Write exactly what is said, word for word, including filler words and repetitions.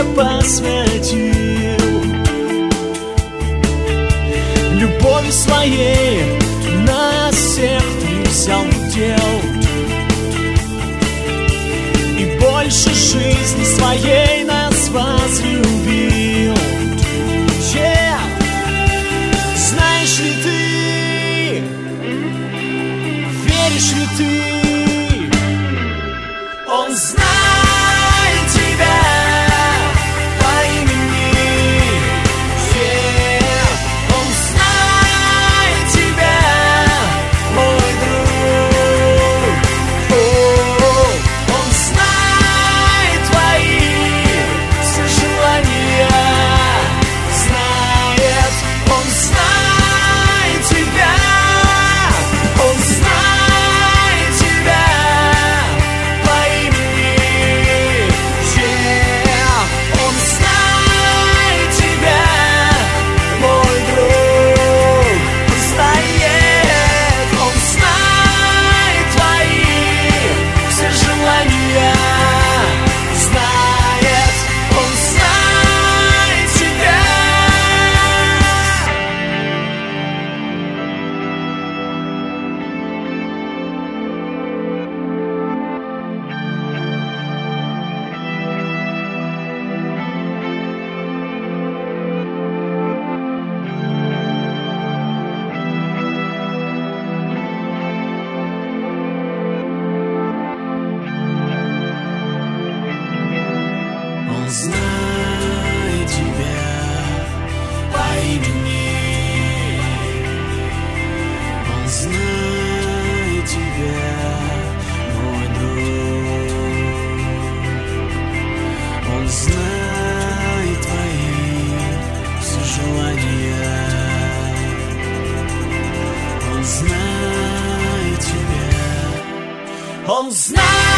посвятил любови своей, нас всех ты взял в дел, и больше жизни своей нас возлюбил. Yeah. Знаешь ли ты, веришь ли ты, он знает тебя по имени. Yeah. Он знает тебя, мой друг. Oh. Он знает твои все желания. Знает, он знает тебя. Он знает тебя по имени. Yeah. Он знает тебя, мой друг. Знает, он знает твои все желания. Знает, он знает тебя. Он знает тебя по имени. Он знает тебя, мой друг. Он знает твои все желания. Он знает тебя. Он знает.